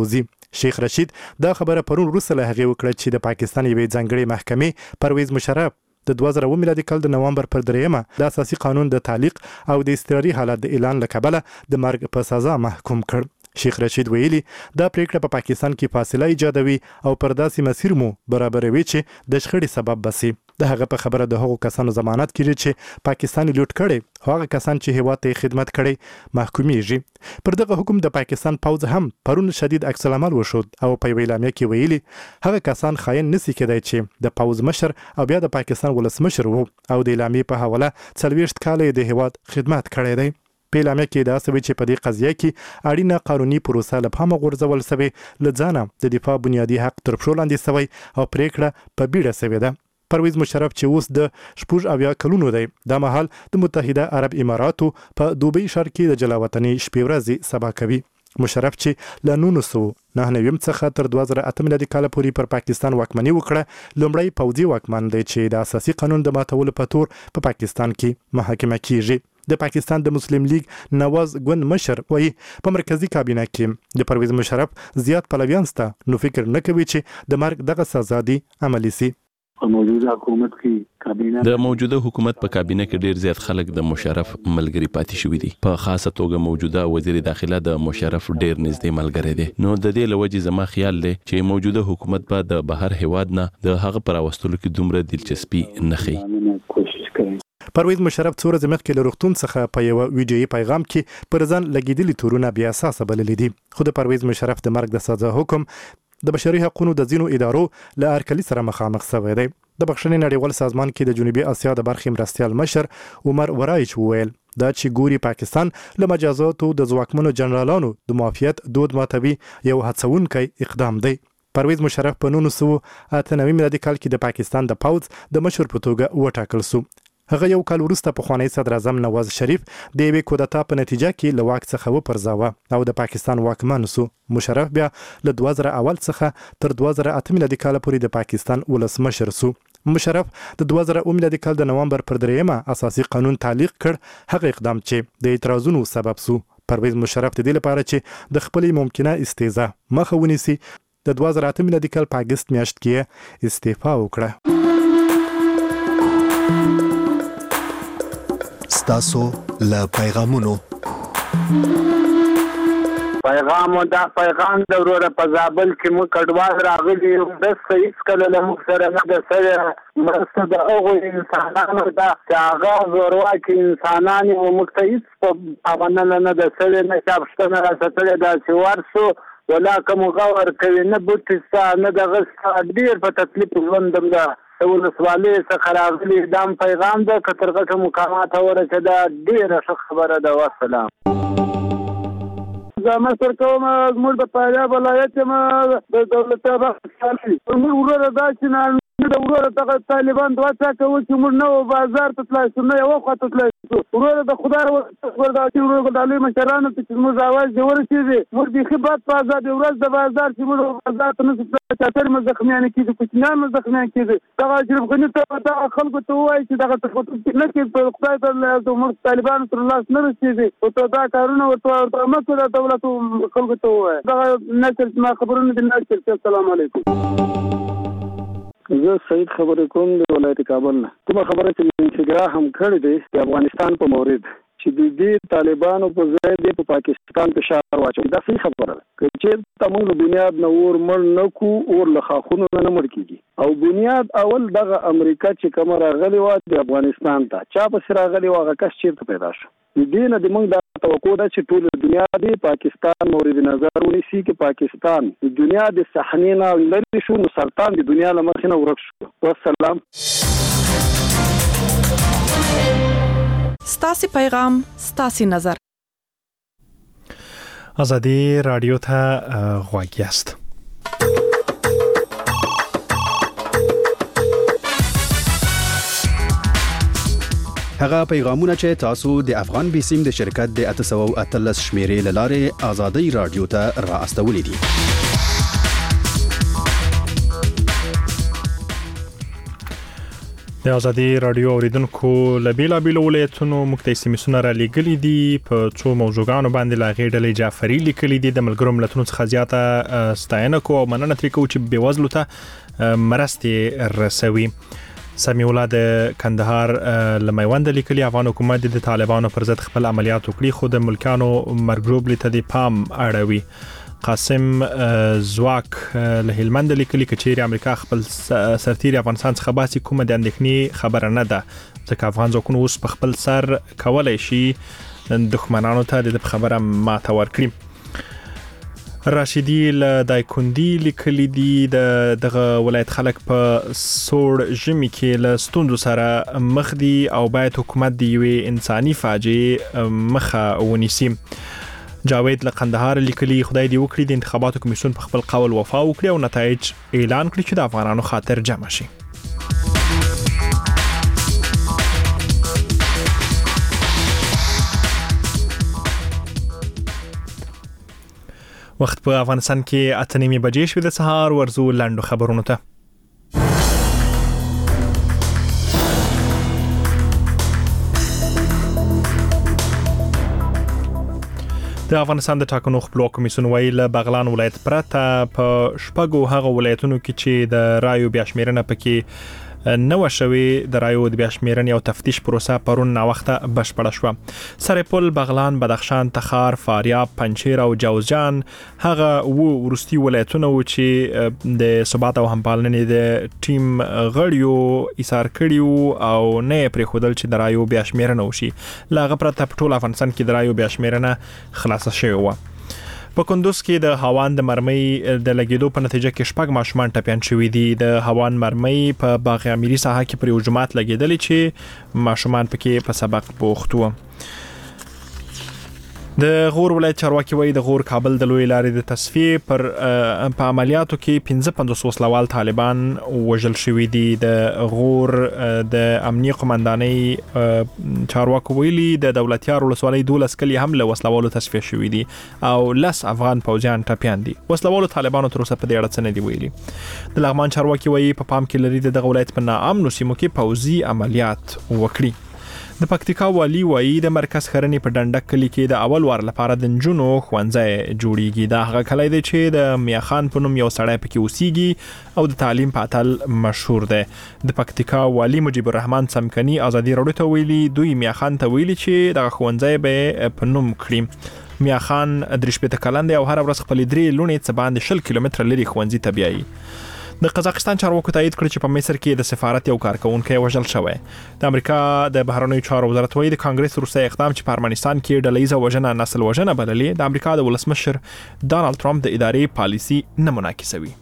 شیخ رشید دا خبره پرون وروسته له هغې وکړه چې د پاکستان یوې ځانګړې محکمې پرویز مشرف د 2000 میلادي کال د نومبر پر 3 د اساسي قانون د تعلیق او د اضطراري حالت د اعلان له کبله د مرګ په سزا محکوم کړ. شیخ رشید ویلي دا پریکړه په پاکستان کې فاصله ایجادوي او پر داسې مسیر مو برابروي چې د شخړې سبب بسي. د هغه په خبره د هغو کسانو ضمانت کړي چې پاکستان لوټ کړي هغه کسان چې هیواد ته خدمت کړي محکومیږي. پر دغه حکم د پاکستان پوځ هم پرون شدید عکس العمل وشود او په اعلامیه کې ویلي هغه کسان خاين نسی کېدای چې د پوځ مشر او بیا د پاکستان ولسمشر وو او د اعلامیه په حواله 40 کال د هیواد خدمت کړی دی. په اعلامیه کې دا سوي چې په دې قضیه کې اړینه قانوني پروسه له پامه غورځول سوي لځانه د دفاع بنیادی حق تر پښو لاندې سوي او پریکړه په بیړه سوي ده. پرویز مشرف چې اوس د 18 کلونو دی د مهال د متحده عرب اماراتو په دوبۍ ښار کې د جلاوطنۍ شپې ورځې سبا کوي. مشرف چې له 1999 څخه تر 2008 میلادي کال پورې پر پاکستان واکمني وکړه لومړی پوځي واکمن دی چې د اساسي قانون د ماتولو په تور په پاکستان کې محاکمه کیږي. د پاکستان د مسلم لیگ نواز ګوند مشر وایي په مرکزی کابینه کې د پرویز مشرف زیات پلویان سته نو فکر نه کوي چې د مرګ دغه سزا دی عملی سي. موجوده حکومت کې کابینه د موجوده حکومت په کابینه کې ډیر زیات خلک د مشرف ملګری پاتې شوی دي. په خاصه توګه موجوده وزیر داخله د مشرف ډیر نږدې ملګری دی. نو د دې لوجې زما خیال دی چې موجوده حکومت به د بهر هیواد نه د هغه پر واستلو کې دومره دلچسپي نه خي. پرویز مشرف څو ورځې مخکې له روغتون څخه په یو ویډیويي پیغام کې پر ځان لګیدلي تورونه بیا اساس بللي دي. خو د پرویز مشرف د مرګ د سزا حکم د بشري حقوقو د ځینو ادارو له ارکلي سره مخامخ شوی دی. د بخښنې نړیوال سازمان کې د جنوبي اسیا د برخې مرستیال مشر عمر ورایچ وویل دا چې ګوري پاکستان له مجازاتو د ځواکمنو جنرالانو د معافیت دود ماتوي یو هڅونکی اقدام دی. پرویز مشرف په 1998 میلادي کال کې د پاکستان د پوځ د مشر په توګه وټاکل شو. هغه یو کال وروسته پخوانی صدر اعظم نواز شریف د یوې کودتا په نتیجه کې له واک څخه وپرځاوه او د پاکستان واکمن شو. مشرف بیا له 2000 اول څخه تر 2008 میلادي کال پورې د پاکستان ولسمشر شو. مشرف د 2000 میلادي کال د نومبر پر 3 اساسي قانون تعلیق کړ هغه اقدام چې د اعتراضونو سبب شو. پرویز مشرف د دې لپاره چې د خپلې ممکنه استیزا مخه ونیسي د 2008 میلادي کال په اگست میاشت کې استعفا وکړه. ستاسو له پیغامونو پیغام د وروره په زابل کې مو کډوال راغلي د هیڅ کله له موږ سره نه د سره مرسته د هغو انسانانو ده چې هغه زورواکي انسانان او موږ ته هیڅ په مننه نه د سره نه چا پوښتنه راڅتلې ده چې ورسو ولا کوم غور کوي نه بوتستا نه دغه ډېر په تکلیف ژوند ده ولسوالۍ څخه راغلي دا پیغام ده که تر غټو مقاماتو ورسېده ډېره ښه خبره ده. والسلام. زه مشر کوم زموږ د فاریاب ولایت یم د دولت آباد ولسوالۍ. زموږ وروره دا چې د وروره دغه طالبان دوه چا کوي چې موږ نه بازار ته تلای شو نه یوه خوا ته تلای شو. وروره د خدای وروره د لوی مشرانو ته چې زموږ اواز دې ورسېږي موږ بیخي بد په ازادې ورځ د بازار چې موږ بازار ته نشو تلای چاټر مو زخمیان کېږي کوچنیان مو زخمیان کېږي. دغه اشرف غني ته دغه خلکو ته ووایي چې دغه نه کېږي په خدای ته موږ طالبانو تر لاس نه رسېږي او ته دا کارونه ورته مه کوه د دولت خلکو ته ووایي. دغه نشر زما خبرونه دي نشر. السلام علیکم. زه سعید خبرې کوم د ولایت کابل نه. کومه خبره چې انستګرام کړې ده د افغانستان په مورید چې د دې طالبانو په ځای د پاکستان په شار واچوي دا صحیح خبره ده. چې تمام بنیاد نه اور مړ نه کو اور له خاخونو نه مړ کیږي او بنیاد اول دغه امریکا چې کوم راغلی و د افغانستان ته چا په راغلی و هغه کس چیرته پیدا شو. دې نه د موږ د توقع ده چې ټول دنیا د پاکستان مورد نظر ونیسي چې پاکستان د دنیا د صحنې نه لرې شو نو سرطان د دنیا له مخې نه ورک شو. والسلام. ستاسي پیغام ستاسي نظر. ازادي رادیو ته غوږ یاست. هغه پیغامونه چې تاسو د افغان بیسیم د شرکت د 813 شمیرې له لارې ازادي رادیو ته را استولې دي. د ازادي رادیو اوریدونکو له بیلابیلو ولایتونو موږ ته SMS را لیږلي دي په څو موضوعګانو باندې لا غېډلې جعفري لیکلي دي د ملګرو ملتونو څخه زیاته ستاینه کوو او مننه ترې کوو چې بېوزلو ته مرستې رسوي. سمیع الله د کندهار له میوند لیکلي افغان حکومت د طالبانو پر ضد خپل عملیات وکړي خو د ملکانو مرګروب لته د پام اړوي. قاسم زواک له هلمند لیکلي کچېری امریکا خپل سرتیری افغانستان څخه باسي کومه د اندېښنې خبره نه ده ځکه افغان ځواکونه اوس په خپل سر کولای شي دښمنانو ته د خبره ماته ورکړي. راشدی له دایکوندی لیکلي دي دغه ولایت خلک په سوړ ژمي کې له ستوندو سره مخ دي او باید حکومت د یوې انساني فاجعې مخه ونیسي. جاوید له قندهار لیکلي خدای دې وکړي د انتخاباتو کمیسیون په خپل قول وفا وکړي او نتایج اعلان کړي چې د افغانانو خاطر جمع شي. وخت په افغانستان کې 8:30 بجې شوې د سهار ورزو لاندو خبرونو ته. د افغانستان د ټاکنو خپلواک کمیسیون ویل بغلان ولایت پرته په شپږو هغه ولایتونو کې چې د رایو بیا شمیرنه پکې نو شوي د رایو د بیا شمیرنې او تفتیش پروسه پرون نا وخته بشپړه شوه. سرپل، بغلان، بدخشان، تخار، فاریاب، پنجشیر او جوزجان هغه ورستي ولایتونه و چې د ثبات او همپالنې د ټیم غړیو ایثار کړیو او نه پرې خودل چې د رایو بیا شمیرنه وشي. لاغه پرته په ټول افغانستان کې د رایو بیا شمیرنه خلاصه شوې و. په کندوز کې د هاوان د مرمۍ د لګیدو په نتیجه کې شپږ ماشومان ټپیان شوي دي. د هاوان مرمۍ په باغ امیري ساحه کې پر یو جماعت لګیدلې چې ماشومان پکې په سبق بوخت وو. د غور ولایت چارواکي وایي د غور کابل د لوی لارې د تصفیې په عملیاتو کې 55 وسلوال طالبان وژل شوي دي. د غور د امنیه قومندانۍ چارواکو ویلي د دولتیار ولسوالۍ 12 کلی هم له وسلوالو تصفیه شوي دي او 10 افغان پوځیان ټپیان دي. وسلوالو طالبانو تر اوسه په دې اړه څه نه دي ویلي. د لغمان چارواکي وایي په پام کې لري د ولایت په ناامنو سیمو کې پوځي عملیات وکړي. د پکتیکا والی وایي د مرکز خرنې په ډنډک کلی کې د اول وار لپاره د نجونو ښوونځی جوړیږي. دا هغه کلی دی چې د میاخان په نوم یو سړی پکې اوسیږي او د تعلیم په اتل مشهور دی. د پکتیکا والی مجيب الرحمن سمکني ازادي راډیو ته ویلي دوی میاخان ته ویلي چې د ښوونځی به په نوم کړي. میاخان 3 کلن دی او هر ورځ خپل 3 لونې څخه باندې 60 کیلومتر لري ښوونځي ته بیایي. د قزاقستان چارواکو تایید کړی چې په مصر کې د سفارت یو کارکونکي وژل شوی. د امریکا د بهرنیو چارو وزارت وایي د کانګرس وروستی اقدام چې په ارمنستان کې ډلهیزه وژنه نسل وژنه بللې د امریکا د ولسمشر ډانلډ ټرمپ د ادارې پالیسي نه منعکسوي.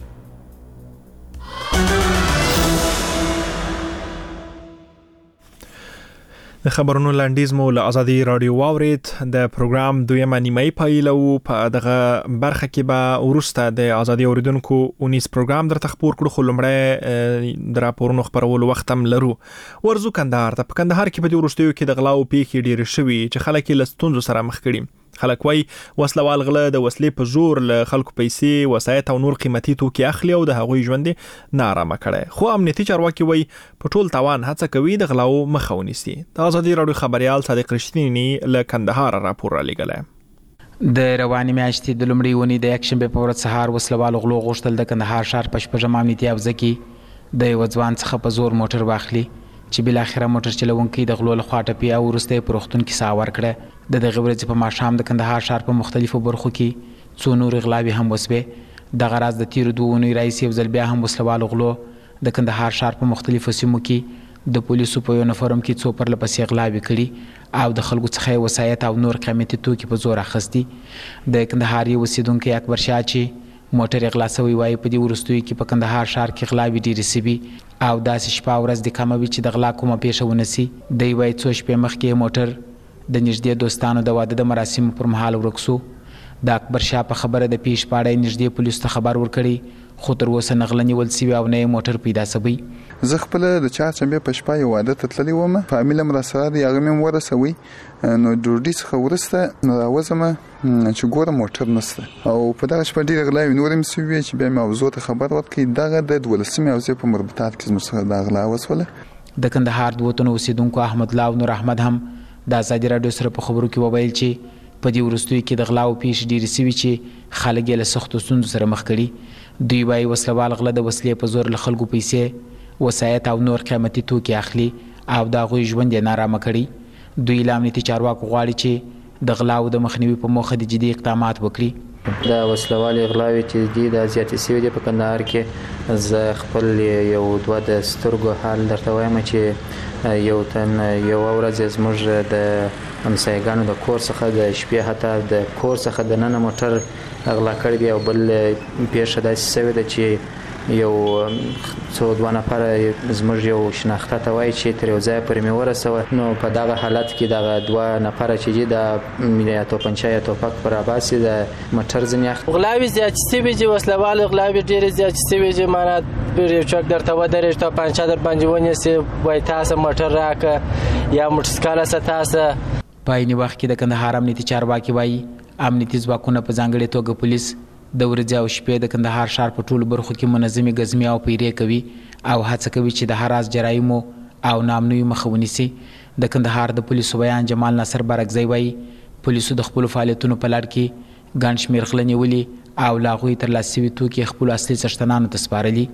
د خبرونو لاندیز مو له ازادي رادیو واورید. د پروګرام دویمه نیمه پایلو په دغه برخه کې به ورسته د ازادي اوریدونکو 19 پروګرام درته خبر کړو خو لمړی د راپورونو خبرولو وخت هم لرو. ورزو کندهار ته. په کندهار کې په دې وروستیو کې د غلاو پیښې ډېرې شوي چې خلک یې له ستونزو سره مخ کړي. خلک وایي وسلوال غله د وسلې په زور له خلکو پیسې، وسایط او نور قیمتي توکي اخلي او د هغوی ژوند نارامه کړي. خو امنیتي چارواکي وایي په ټول توان هڅه کوي د غلاو مخه ونیسي. د ازادي راډیو خبريال صادق رښتینی له کندهار راپور را لېږلی. د رواني میاشتې د لومړۍ اونۍ د یکشنبې په ورځ سهار وسلوال غلو غوښتل د کندهار ښار په شپږم امنیتي حوزه کې د یوه ځوان څخه په زور موټر واخلي چې بالاخره موټر چلونکي د غلو لخوا ټپي او وروسته یې په روغتون کې ساه ورکړه. د دغې ورځې په ماښام د کندهار ښار په مختلفو برخو کې څو نورې غلاوې هم وسوې. دغه راز د تیرو 2 اونیو راهیسې یو ځل بیا هم وسلوالو غلو د کندهار ښار په مختلفو سیمو کې د پولیسو په یونیفورم کې څو پرله پسې غلاوې کړي او د خلکو څخه وسایط او نور قیمتي توکي په زور اخیستي. د کندهار یو اوسیدونکی اکبر شاه چې موټر یې غلا شوی وایي په دې وروستیو کې په کندهار ښار کې غلاوې ډېرې سوي او داسې شپه ورځ د کمه وي چې د غلا کومه پیښه ونه سي. دی وایي څو شپې مخکې موټر د نږدې دوستانو د واده د مراسمو پر مهال ورک سو. د اکبر شاه په خبره د پیش پاړی نږدې پولیسو ته خبر ورکړي خو تر اوسه نغله نیول سوي او نه موټر پیدا سوی. زه خپل د چهارشنبې په شپه یو واده ته تللی وم، فامیل هم راسره دی، هغه مې ورسوي. نو ډوډۍ څخه وروسته راوځم چې ګورم موټر نشته او په دغه شپه ډېرې غلاوې نورې مې سوي چې بیا مې حوزو ته خبر ورکړي. دغه د 12مې حوزې په مربوطات کې زموږ څخه دا غلا وسوله. د کندهار د وطن اوسیدونکو احمد الله او نور احمد هم د ازادي راډیو سره په خبرو کې وویل چې په دې وروستیو کې د غلاو پیښې ډېرې سوي چې خلک یې له سختو ستونزو سره مخ کړي. دوی وایي وسلوال غله د وسلې په زور له خلکو پیسې، وسایط او نور قیمتي توکي اخلي او د هغوی ژوند یې نارامه کړي. دوی له امنیتي چارواکو غواړي چې د غلاو د مخنیوي په موخه د جدي اقدامات وکړي. د وسلوالې غلاوې چې دي د زیاتې سوي دي په کندهار کې. زه خپل یو دوه د سترګو حال درته وایم چې یو تن یوه ورځ زموږ د همسایګانو د کور څخه د شپې حتی د کور څخه د ننه موټر غلا کړی دی او بل پیښه داسې سوې ده چې یو څو دوه نفره زموږ یو شناخته ته وایي چې تر یو ځایه پورې مې ورسوه. نو په دغه حالت کې دغه دوه نفره چې دي د یا توپنچه یا توپک پر اباسي د موټر ځینې اخلي. غلاوې زیاتې سوي دي، وسلوال غلاوې ډېرې زیاتې سوي دي. مانه پر یو چوک درته ودرېږي، توپنچه در باندې ونیسي، وایي تاسو موټر راکړه یا موټرسایکل سه تاسو. په عین وخت کې د کندهار امنیتي چارواکي وایي امنیتي ځواکونه په ځانګړې توګه پولیس د ورځې او شپې د کندهار ښار په ټولو برخو کې منظمې ګزمې او پیرې کوي او هڅه کوي چې د هراس جرایمو او ناامنیو مخه ونیسي. د کندهار د پولیسو بیان جمال ناصر بارکزی وایي پولیسو د خپلو فعالیتونو په لړ کې ګڼ شمېر غله نیولي او له هغوی ترلاسه سوي توکي خپلو اصلي څښتنانو ته سپارلي.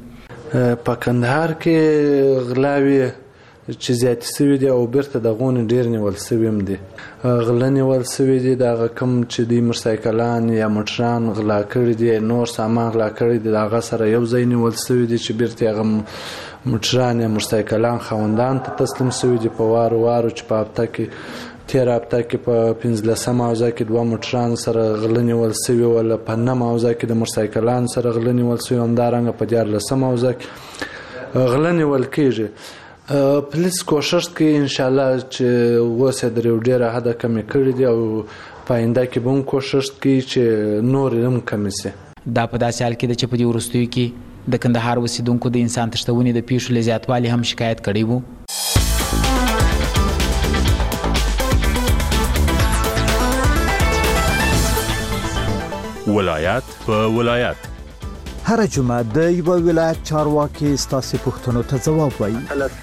په کندهار کې غلاوې چې زیاتې سوي دي او بیرته د غونې ډېر نیول سوي هم دي. غله نیول سوي دي، د هغه کوم چې دوی موټرسایکلان یا موټران غلا کړي دي، نور سامان غلا کړي دي، د هغه سره یو ځای نیول سوي دي چې بیرته هغه موټران یا موټرسایکلان خاوندان ته تسلیم سوي دي په وارو وارو. چې په هفته کې تېره هفته کې په 15مه حوزه کې 2 موټران سره غله نیول سوي ول، په 9مه حوزه کې د موټرسایکلان سره غله نیول سوي، همدارنګه په 14مه حوزه کې غله نیول کېږي. پولیس کوشش کوي انشاءالله چې اوس یې د ډېره حده کمې کړي دي او په آینده کې به هم کوشش کوي چې نور هم کمې سي. دا په داسې حال کې ده چې په دې وروستیو کې د کندهار اوسیدونکو د انسان تښتونې د پیښو له زیاتوالي هم شکایت کړی و. ولایت په ولایت هر جمعه د یو ولایت چارواکي ستاسو پوښتنو ته ځواب وایي.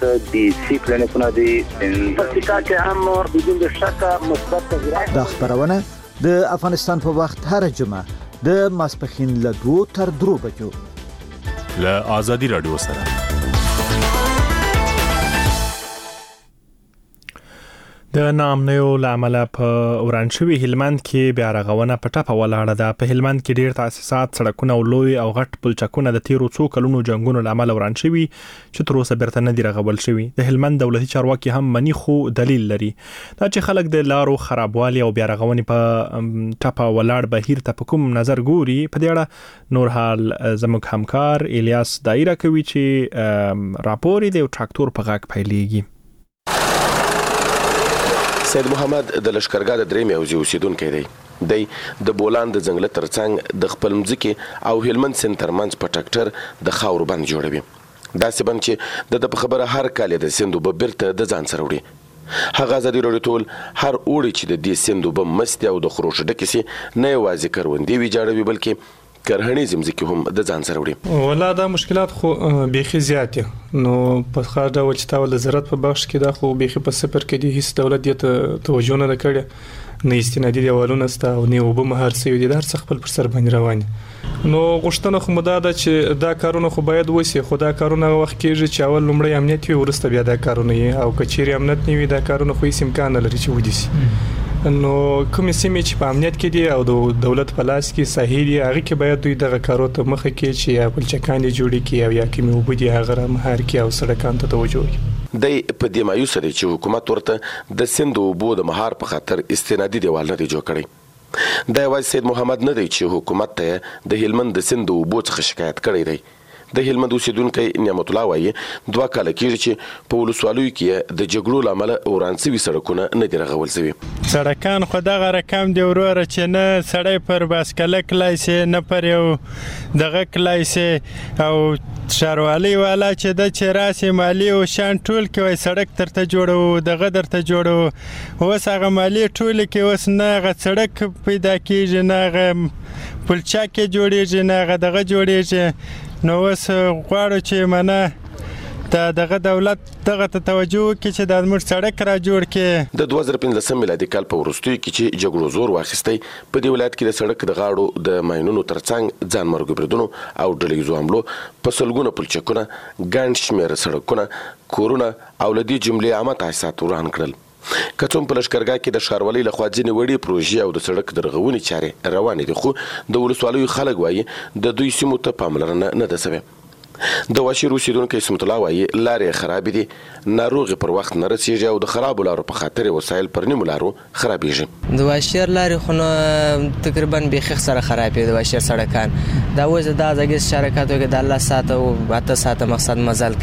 دا خبرونه د افغانستان په وخت هر جمعه د ماسپښین له 2 تر 3 بجو له ازادي رادیو سره. د ناامنیو لامل په وران شوی هلمند کې بیا رغونه په ټاپه ولاړه ده. په هلمند کې ډیر تاسیسات، سړکونه او لوی او غټ پلچکونه د تیرو څو کلونو جنگونو لامل وران شوی چې تر اوسه بیرته نه دی رغول شوی. د هلمند دولتي چارواکي هم منی خو دلیل لري دا چې خلک د لارو خرابوالي او بیا رغونې په ټاپه ولاړ بهیر ته په کوم نظر ګوري. په دې اړه نور حال زموږ همکار الیاس دایره کوي چې راپور دی او ټراکټور په غاک پیلېږي. سید محمد د لشکرګاه د درې میوزي اوسیدونکی دی. دی د بولان د ځنګله ترڅنګ د خپل مځکې او هلمند سیند ترمنځ په ټراکټر د خاورو بند جوړوي. داسې بند چې د په خبره هر کال د سیند اوبه بیرته د ځان سره وړي. هغه ازادي راډیو ټول هر اوړي چې د دې سیند اوبه مستې او د خروش ډکې سي، نه یوازې کروندې ویجاړوي بلکې کرهنیز مځکې هم د ځان سره وړي. ولا دا مشکلات خو بیخي زیات دي. نو په خاص ډول چې تاول د زراعت په بخش کې دا خو بیخي په صفر کې دي. هیڅ دولت دې توجه نه کړي، نه استنادي دیوالونه ستا او نه وب مهار سوي دي، در څه خپل پر سر باندې روان. نو غوښتنه خو مدا ده چې دا کارونه خو باید وسی، خو دا کارونه وخت کېږي چې اول لومړی امنیت وي، ورسته بیا دا کارونه او کچيري امنیت نه وي دا کارونه خو هیڅ امکان نه لري چې ودی سي. نو کومې سیمې چې په امنیت کې دي او د دولت په لاس کې صحیح دي هغه کې باید دوی دغه کارو ته مخه کې چې یا پلچکان دي جوړي کې او یا کومې وبدي هغه مهار کې او سړکان ته توجه وکړي. د په دې مایوس دی چې حکومت ورته د سیند اوبو د مهار په خاطر استنادي دیوال نه دی جوړ کړی. دا یوازې سید محمد نه دی چې حکومت ته د هلمند د سیند اوبو څخه شکایت کړی دی. د هلمند اوسیدونکو نعمت الله وایي 2 کال کېږي چې په ولسوالیو کې د جګړو لامل وران شوي سړکونه نه دي رغول شوي. سړکان خو دغه رقم دی وروره چې نه سړی پر باسکله کلای سي نه پر یو دغه کلای سي او ښاروالۍ والا چې د چې راسي مالي او شان ټول کوي سړک درته جوړو دغه درته جوړو اوس هغه مالي ټول کې اوس نه هغه سړک پیدا کېږي نه هغه پلچا کې جوړېږي نه هغه دغه جوړېږي نو اوس غواړو چې منه دغه دولت دغه ته توجه وکړي چې د موږ سړک را جوړ کړي. د 2015 میلادي کال په وروستیو کې چې جګړو زور واخیستی په دې ولایت کې د سړک د غاړو د ماینونو ترڅنګ ځان مرګ بریدونو او ډلهییزو حملو په سلګونه پلچکونه ګڼ شمېر سړکونه کورونه او له دې جملې عامه تاسیسات وران کړل. که څوم په لښکرګاه کې د ښاروالۍ لخوا ځینې وړې پروژې او د سړک د رغونې چارې روانې دي خو د ولسوالیو خلک وایي د دوی سیمو ته پاملرنه نه ده سوې. د واشیر اوسیدونکو اسمت الله وایي لارې خرابې دي ناروغي پر وخت نه رسیږي او د خرابو لارو په خاطر وسایل پر نیمو لارو خرابېږي. د واشیر لارې خو نو تقریبا بیخي سره خرابې د واشیر سړکان دا اوس دا ځګیز شرکتو کې د الله ساعت او 8 ساعت مقصد مزل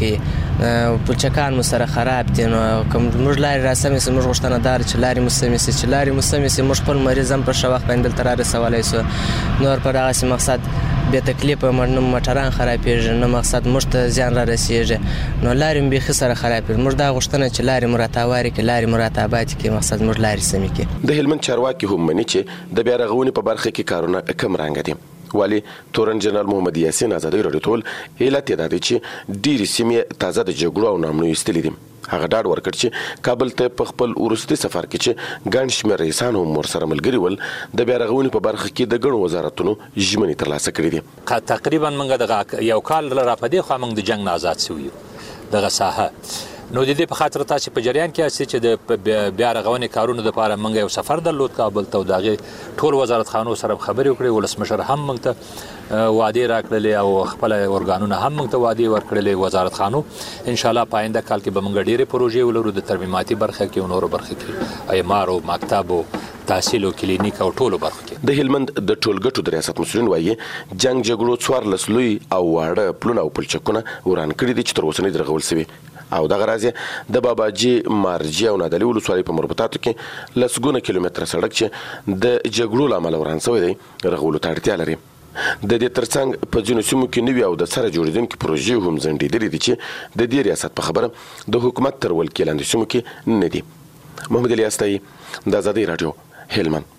کې پلچکان مو سره خراب دي نو کوم موږ لارې را سمې سي موږ غوښتنه دار چې لارې مو سمې سي چې لارې مو سمې سي موږ خپل مریض هم په شوخ باندې تر رسولای سو نور پر هغه سي مقصد به تکلیف موټران خرابېږي نو مقصد موږ ته زیان را رسیږي نو لارې به خسره خرابېږي موږ دا غوښتنه چې لارې مراتبواري کې لارې مراتبات کې مقصد موږ لارې سمې کې. د هلمند چارواکي هم مني چې د بیا رغونې په برخه کې کارونه کم رنګ دي. والی تورن جنرال محمد یاسین ازادي راډیو ټول علت یې دی چې ډېری سیمې تازه د جګړو او نامنو ایستلې دي. هغه ډاډ ورکړ چې کابل ته په خپل وروستي سفر کې چې ګڼ شمېر رئیسان هم ورسره ملګري ول د بیا رغونې په برخه کې د ګڼو وزارتونو ژمنې ترلاسه کړې دي. تقریبا موږ دغه یو کال را پدې خو موږ د جنگ نه آزاد شو دغه ساحه نو د دې په خاطر تاسو په جریان کې اسې چې د بیا رغونې کارونو لپاره موږ یو سفر درلود کابل ته دغه ټول وزارت خانو سره خبرې وکړې ولسمشر هم موږ ته وعده راکړلې او خپل اورګانونه هم موږ ته وعده ورکړلې وزارت خانو ان شاء الله پاینده کال کې به موږ ډېرې پروژې ولرو د ترمیماتي برخه کې او نورو برخه کې ایمار او مکتب او تحصیل او کلینیک او ټولو برخو کې. د هلمند د ټولګټو د ریاست مسؤلین وایي جنگ جګړو 14 لوی او واړه پلونه او پلچکونه وران کړي دي چې تر اوسه نه رغول شوي او دغه راځي د باباجي مارجي او نادلي ولسوالۍ په مربوطاتو کې لسګونه کیلومتره سړک چې د جګړو لامل وران شوی دی رغولو ته اړتیا لري. د دې ترڅنګ په ځینو سیمو کې نوي او د سره جوړېدونکي پروژې هم ځنډېدلې دي چې د دې ریاست په خبره د حکومت تر ولکې لاندې سیمو کې نه دي. محمد الیاستای د آزادۍ راډیو هلمند.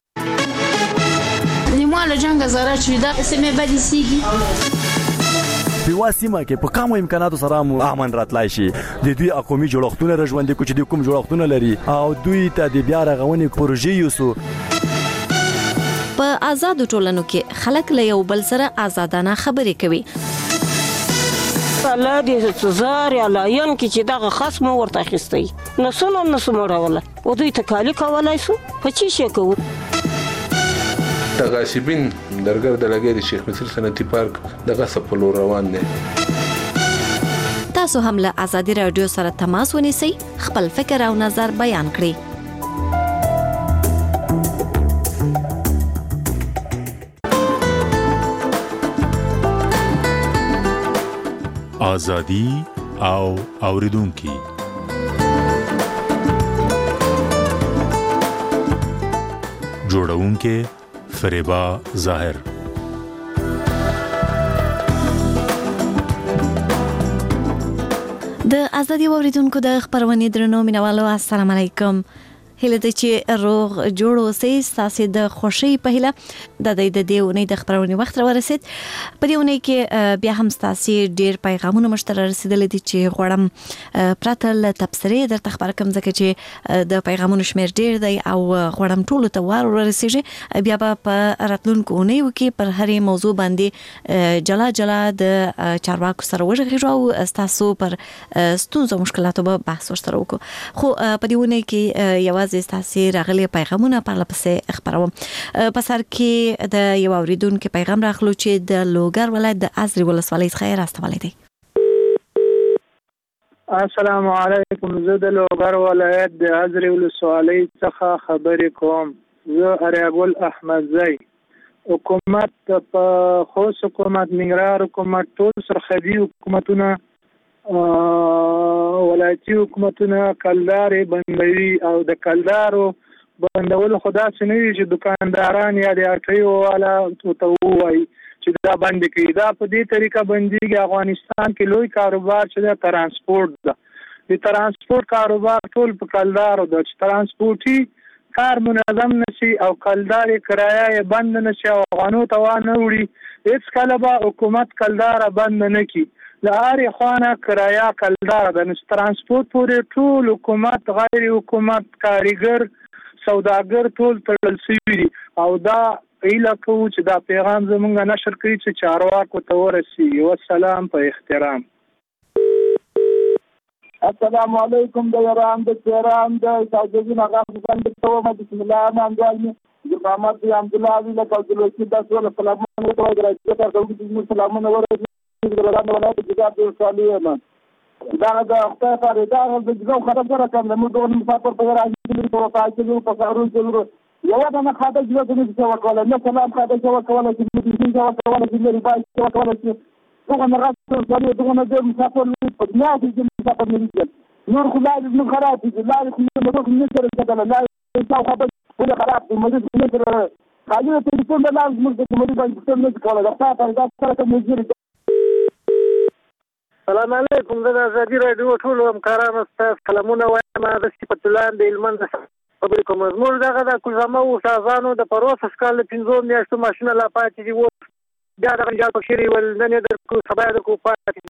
نیمه له جنګ زره چې دا سیمه بدې سیږي په واسمه کې په کومو امکاناتو سره امن راتلای شي د دوی اقومي جوړښتونه رژوندې کوچ د کوم جوړښتونه لري او دوی ته د بیا رغونې پروژې یوسو. په آزاد ټولنو کې خلک له یو بل سره آزادانه خبرې کوي. الله دې زار یا لاین کې چې دغه خصم ورته اخیستی نسونه نسموړوله او دوی ته کالی کولای سو په چی شي کوو. تغاسبین درګر د لګیری شیخ مصر صنعتي پارک دغه سپلو روان دي. تاسو هم له آزادۍ رادیو سره تماس ونیسئ خپل فکر او نظر بیان کړئ. آزادی او اوریدونکي جوړونکي فریبا ظاهر. د آزادۍ اوریدونکو د خبرونې درنو مینوالو السلام علیکم. هله د چې روغ جوړ اوسئ تاسو د خوشي په هله د دې ونې د خبرونې وخت را ورسید. په دې ونې کې بیا هم تاسو ډیر پیغامونه مشترک رسیدل دي چې غوړم پراتل تبصره در خبر کوم ځکه چې د پیغامونو شمیر ډیر دی او غوړم ټول ته وار ورسیږي بیا په راتلونکو ونې وکي پر هرې موضوع باندې جلا د چارواکو سره وژغږو تاسو پر ستونزو مشکلاتو به بحث وشترو کو. خو په دې ونې کې یو تاسو راغلي پیغامونه پر لپسې خبروم. په سر کې د یو اوریدونکو پیغام راغلو چې د لوګر ولایت د ازرې ولسوالۍ څخه راستولی دی. السلام علیکم. زه د لوګر ولایت د ازرې ولسوالۍ څخه خبرې کوم. زه اریابل احمدزی حکومت په خوست حکومت ننګرهار حکومت ټول سرحدي حکومتونه ولایتي حکومتونه کلدارې بندوي او د کلدارو بندولو خو داسې نه وي چې دکانداران یا د اټیو والا ته ووایي چې دا بند کړي. دا په دې طریقه بندېږي. افغانستان کې لوی کاروبار چې د ترانسپورټ ده. د ترانسپورټ کاروبار ټول په کلدارو ده چې ترانسپورټي کار منظم نشي او کلدارې کرایه یې بند نشي او افغانو ته وانه وړي هېڅ کله به حکومت کلداره بند نه کړي. له هرې خوا نه کرایه کلداره ده. نو ترانسپورټ پورې ټول حکومت غیر حکومت کاریګر سوداګر ټول تړل شوي دي او دا هیله کوو چې دا پیغام زمونږ نشر کړي چې چارواکو ته ورسیږي. والسلام په احترام. السلام علیکم د ایران د تهران د ساجدین هغه څنګه ته بسم الله الرحمن الرحیم د محمد عبد الله علی له کولوسی د رسول سلامونه ته راځي ته سلامونه ورته د ولادت ولایت د جګړې صالحه دا د خپل فردا د ځو خبره کوم نو دوه مسافر په راځي د پروفایل کې په کارون کې یو دا نه خاطر چې د څه وکول نه سلام خاطر چې وکول چې د دې څه وکول چې د ریبای څه وکول چې دغه نه راځي چې دغه د مسافر په دنیا کې مسافر نه دي نور خدای دې خراب دي لا دې نه سره کېدل لا څه خبر ولا خراب دي مزید نه سره خالي ته ټول نه لازم چې مزید باندې څه نه کوله دا فردا سره کوم السلام علیکم د ازادي رادیو ټول همکارانو ستاسو سلامونه وایم. د صفت الله د هلمند خبرې کوم. زموږ دغه د کوزامه استادانو د پروسس کال 15 میاشتو ماشینه لا پاتې دي. بیا دغه جال پکښې ول نن یې درکو سبا یې درکو پاتې